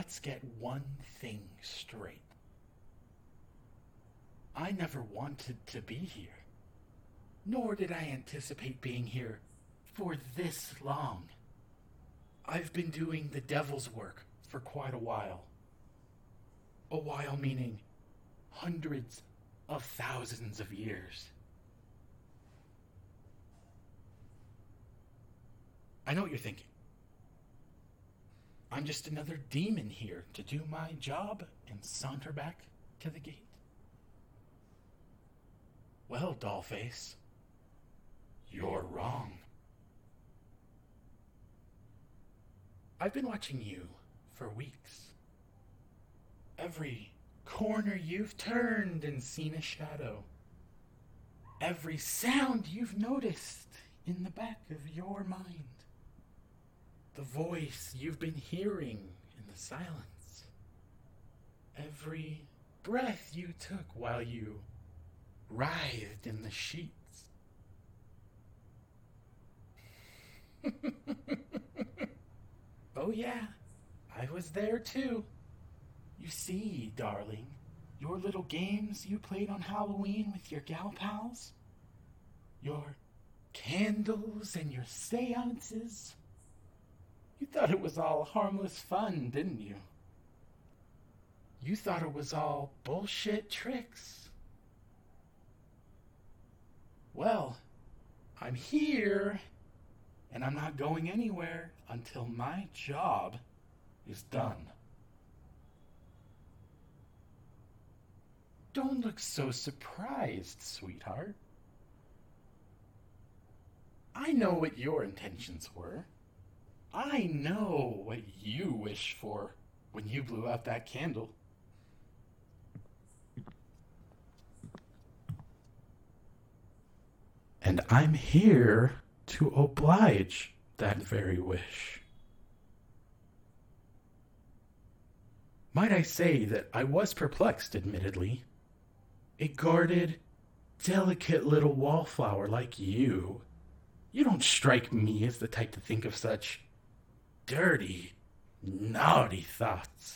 let's get one thing straight. I never wanted to be here, nor did I anticipate being here for this long. I've been doing the devil's work for quite a while. A while meaning hundreds of thousands of years. I know what you're thinking. I'm just another demon here to do my job and saunter back to the gate. Well, Dollface, you're wrong. I've been watching you for weeks. Every corner you've turned and seen a shadow. Every sound you've noticed in the back of your mind. The voice you've been hearing in the silence. Every breath you took while you writhed in the sheets. Oh yeah, I was there too. You see, darling, your little games you played on Halloween with your gal pals, your candles and your seances, you thought it was all harmless fun, didn't you? You thought it was all bullshit tricks. Well, I'm here, and I'm not going anywhere until my job is done. Don't look so surprised, sweetheart. I know what your intentions were. I know what you wished for when you blew out that candle. And I'm here to oblige that very wish. Might I say that I was perplexed, admittedly. A guarded, delicate little wallflower like you don't strike me as the type to think of such dirty, naughty thoughts.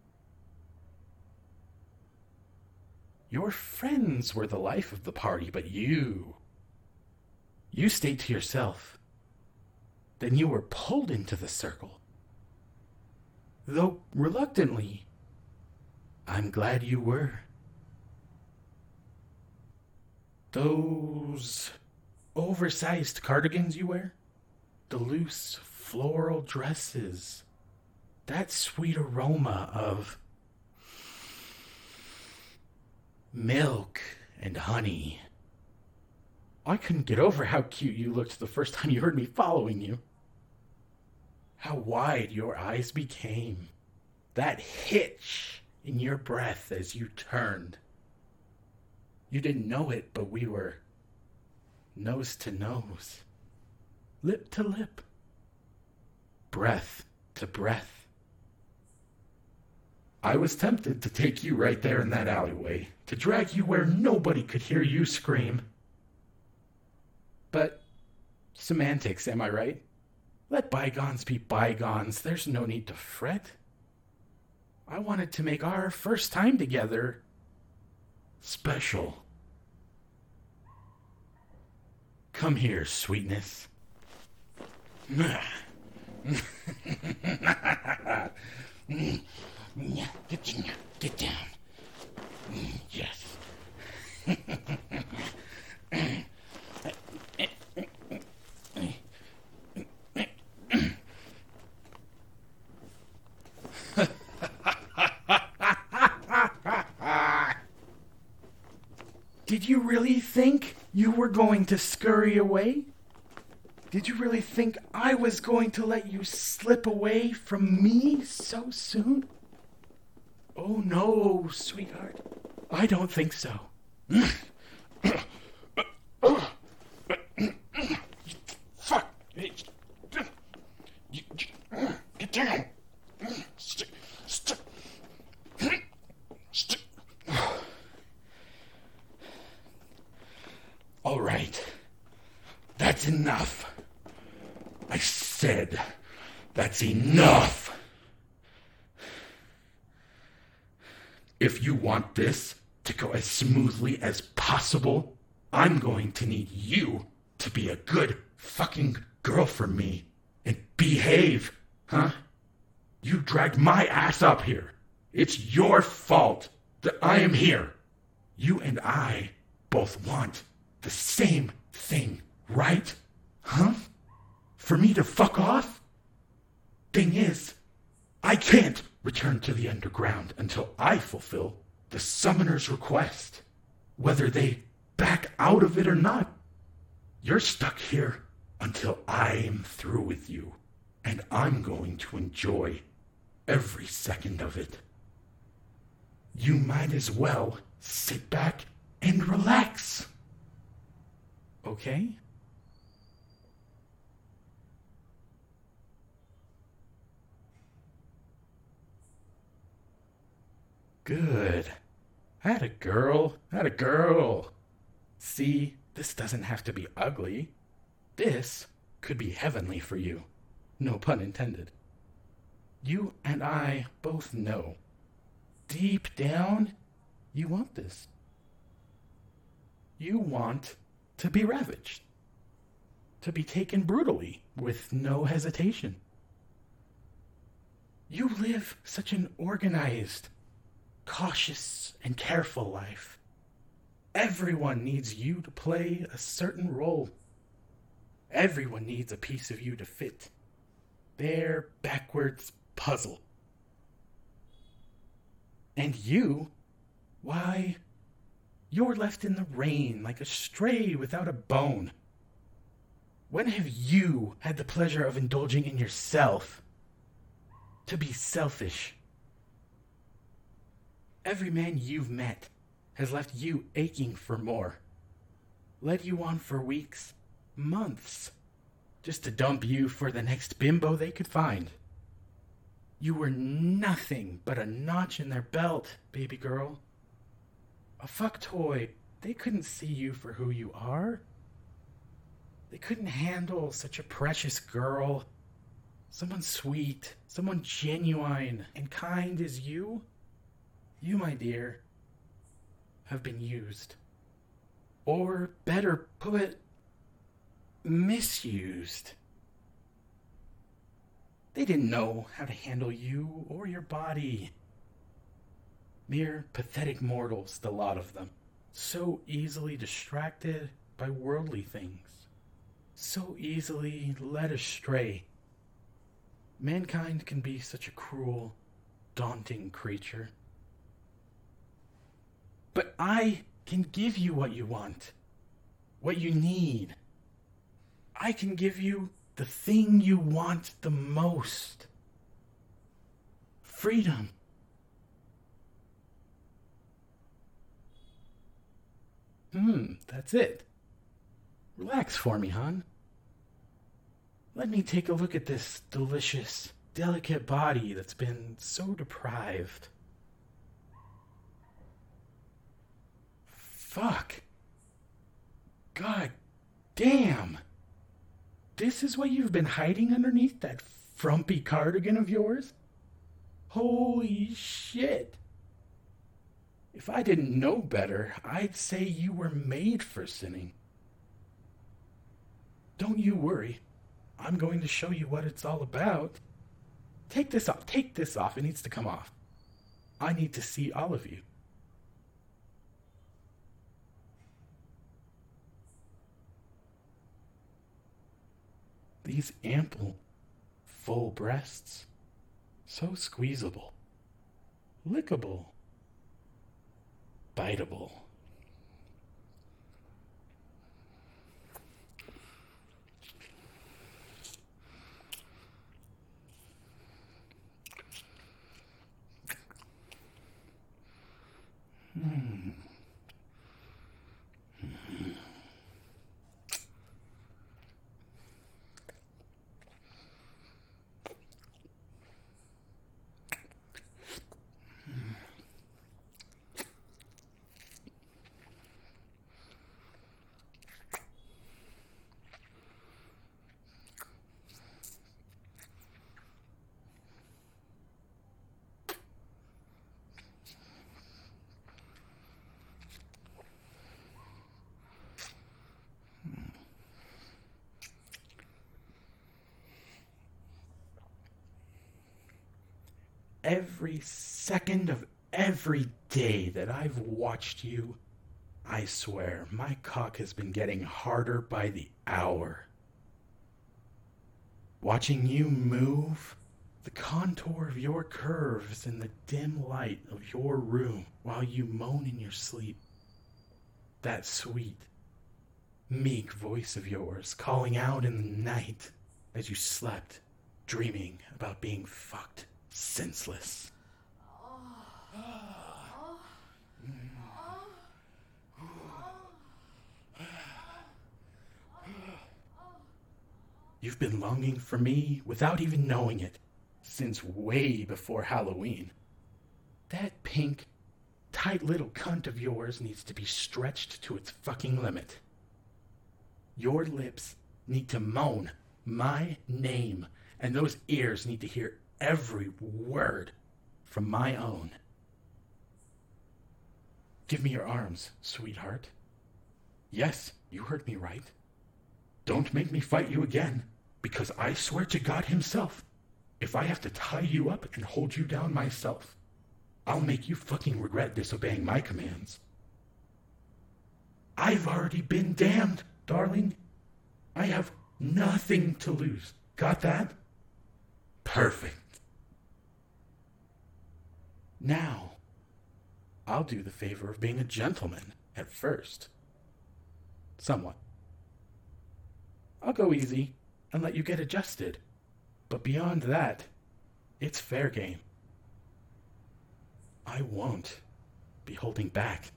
Your friends were the life of the party, but you stayed to yourself. Then you were pulled into the circle. Though reluctantly, I'm glad you were. Those oversized cardigans you wear, the loose floral dresses, that sweet aroma of milk and honey. I couldn't get over how cute you looked the first time you heard me following you. How wide your eyes became. That hitch in your breath as you turned. You didn't know it, but we were nose to nose, lip to lip, breath to breath. I was tempted to take you right there in that alleyway, to drag you where nobody could hear you scream. But semantics, am I right? Let bygones be bygones. There's no need to fret. I wanted to make our first time together special. Come here, sweetness. Get down. Yes. Did you really think you were going to scurry away? Did you really think I was going to let you slip away from me so soon? Oh no, sweetheart. I don't think so. Fuck. Get down. Stick. All right. That's enough. I said that's enough. If you want this to go as smoothly as possible, I'm going to need you to be a good fucking girl for me and behave, huh? You dragged my ass up here. It's your fault that I am here. You and I both want the same thing, right? Huh? For me to fuck off? Thing is, I can't return to the underground until I fulfill the summoner's request, whether they back out of it or not. You're stuck here until I am through with you, and I'm going to enjoy every second of it. You might as well sit back and relax. Okay? Good. Atta girl. Atta girl. See, this doesn't have to be ugly. This could be heavenly for you. No pun intended. You and I both know, deep down, you want this. You want to be ravaged. To be taken brutally, with no hesitation. You live such an organized, cautious, and careful life. Everyone needs you to play a certain role. Everyone needs a piece of you to fit their backwards puzzle. And you, why, you're left in the rain like a stray without a bone. When have you had the pleasure of indulging in yourself? To be selfish. Every man you've met has left you aching for more. Led you on for weeks, months, just to dump you for the next bimbo they could find. You were nothing but a notch in their belt, baby girl. A fuck toy. They couldn't see you for who you are. They couldn't handle such a precious girl. Someone sweet, someone genuine and kind as you. You, my dear, have been used. Or, better put, misused. They didn't know how to handle you or your body. Mere pathetic mortals, the lot of them. So easily distracted by worldly things. So easily led astray. Mankind can be such a cruel, daunting creature. But I can give you what you want, what you need. I can give you the thing you want the most. Freedom. That's it. Relax for me, hon. Let me take a look at this delicious, delicate body that's been so deprived. Fuck. God damn. This is what you've been hiding underneath that frumpy cardigan of yours? Holy shit. If I didn't know better, I'd say you were made for sinning. Don't you worry. I'm going to show you what it's all about. Take this off. Take this off. It needs to come off. I need to see all of you. These ample, full breasts, so squeezable, lickable, biteable. every second of every day that I've watched you, I swear my cock has been getting harder by the hour. Watching you move, the contour of your curves in the dim light of your room while you moan in your sleep. That sweet, meek voice of yours calling out in the night as you slept, dreaming about being fucked senseless. You've been longing for me without even knowing it since way before Halloween. That pink, tight little cunt of yours needs to be stretched to its fucking limit. Your lips need to moan my name, and those ears need to hear every word from my own. Give me your arms, sweetheart. Yes, you heard me right. Don't make me fight you again, because I swear to God himself, if I have to tie you up and hold you down myself, I'll make you fucking regret disobeying my commands. I've already been damned, darling. I have nothing to lose. Got that? Perfect. Now, I'll do the favor of being a gentleman at first. Somewhat. I'll go easy and let you get adjusted. But beyond that, it's fair game. I won't be holding back.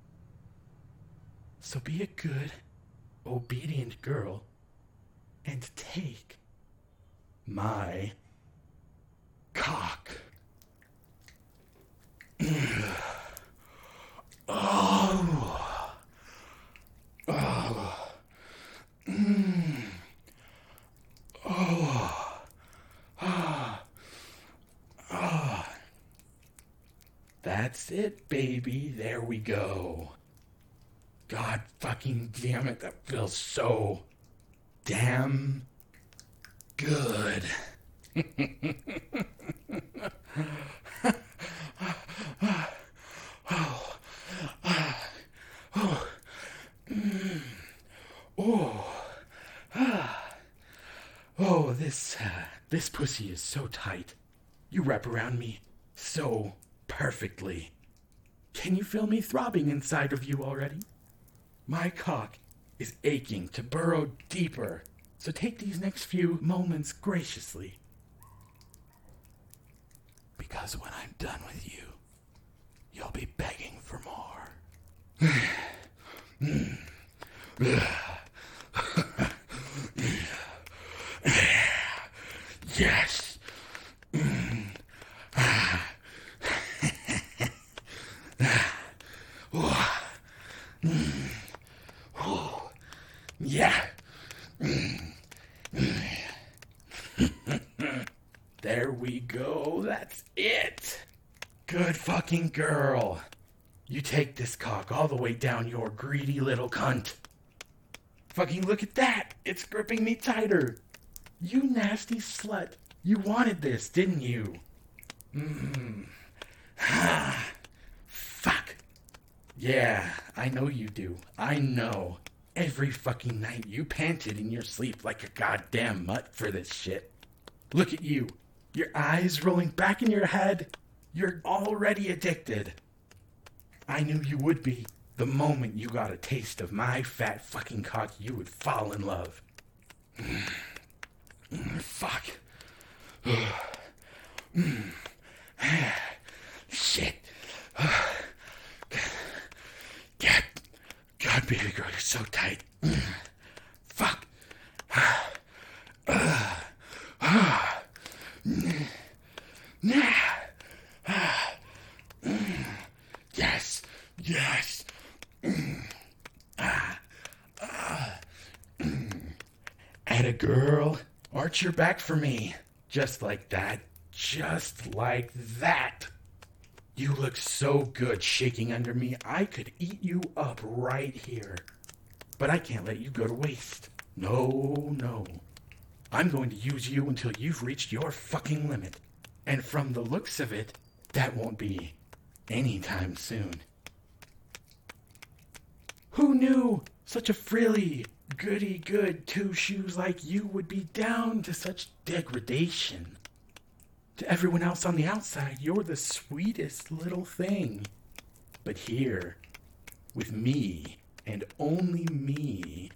So be a good, obedient girl and take my cock. Oh. Oh. Oh. Ah. Ah. That's it, baby. There we go. God fucking damn it, that feels so damn good. Oh, this pussy is so tight. You wrap around me so perfectly. Can you feel me throbbing inside of you already? My cock is aching to burrow deeper, so take these next few moments graciously. Because when I'm done with you, you'll be begging for more. Yes. Yeah. There we go. That's it. Good fucking girl. You take this cock all the way down your greedy little cunt. Fucking look at that. It's gripping me tighter. You nasty slut. You wanted this, didn't you? Fuck. Yeah, I know you do. I know. Every fucking night you panted in your sleep like a goddamn mutt for this shit. Look at you. Your eyes rolling back in your head. You're already addicted. I knew you would be. The moment you got a taste of my fat fucking cock, you would fall in love. Fuck. Shit. God, baby girl, you're so tight. Fuck. Yes. Yes. Atta girl. Arch your back for me. Just like that. Just like that. You look so good shaking under me. I could eat you up right here. But I can't let you go to waste. No. I'm going to use you until you've reached your fucking limit. And from the looks of it, that won't be anytime soon. Who knew such a frilly, goody-good two-shoes like you would be down to such degradation? To everyone else on the outside, you're the sweetest little thing. But here, with me, and only me,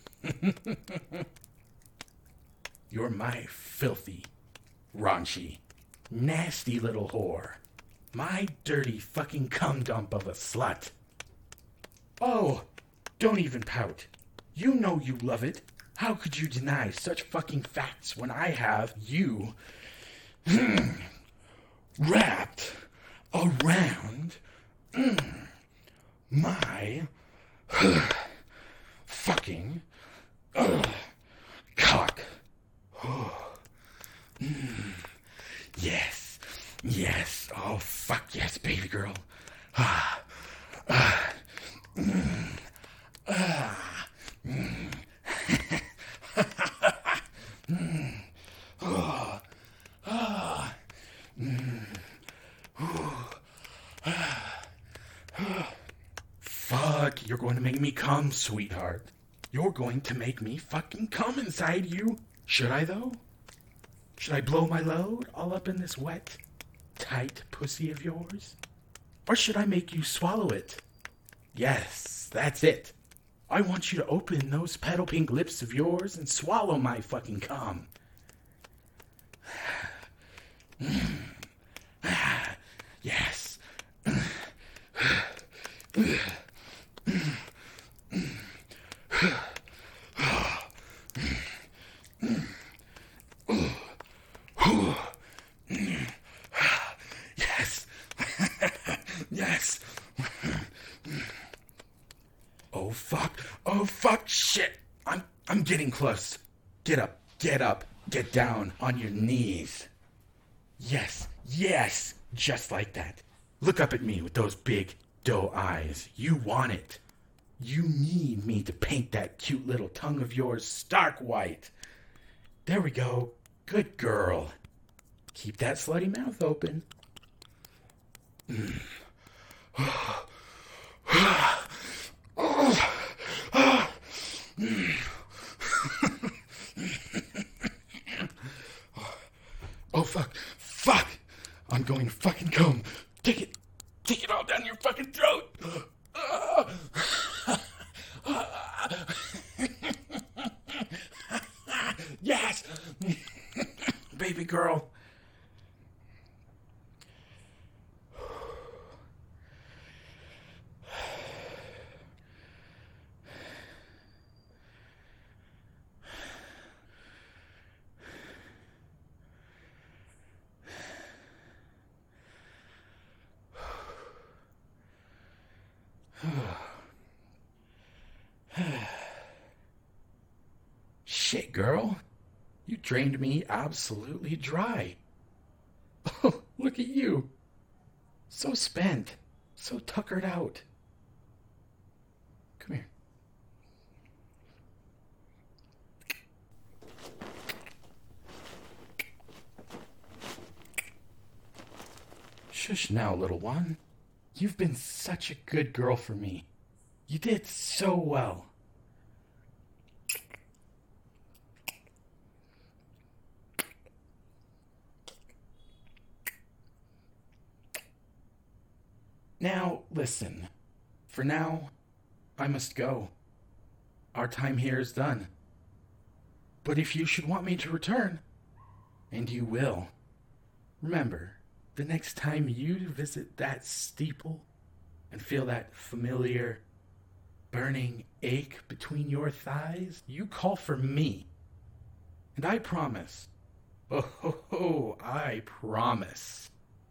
you're my filthy, raunchy, nasty little whore. My dirty fucking cum dump of a slut. Oh, don't even pout. You know you love it. How could you deny such fucking facts when I have you wrapped around my fucking cock? Yes, yes, oh fuck yes, baby girl. Fuck, you're going to make me come, sweetheart. You're going to make me fucking come inside you. Should I, though? Should I blow my load all up in this wet, tight pussy of yours? Or should I make you swallow it? Yes, that's it. I want you to open those petal pink lips of yours and swallow my fucking cum. Yes. Yes. Yes. Oh fuck. Oh fuck. Shit. I'm getting close. Get up. Get up. Get down on your knees. Yes. Yes. Just like that. Look up at me with those big doe eyes. You want it. You need me to paint that cute little tongue of yours stark white. There we go. Good girl. Keep that slutty mouth open. Oh, fuck. Fuck. I'm going to fucking come. Take it. Take it all down your fucking throat. Yes. Baby girl. Shit, girl. You drained me absolutely dry. Oh, look at you. So spent. So tuckered out. Come here. Shush now, little one. You've been such a good girl for me. You did so well. Now, listen. For now, I must go. Our time here is done. But if you should want me to return, and you will, remember, the next time you visit that steeple and feel that familiar, burning ache between your thighs, you call for me. And I promise, oh, I promise.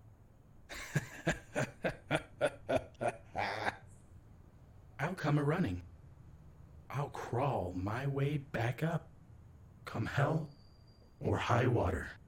I'll come a-running. I'll crawl my way back up, come hell or high water.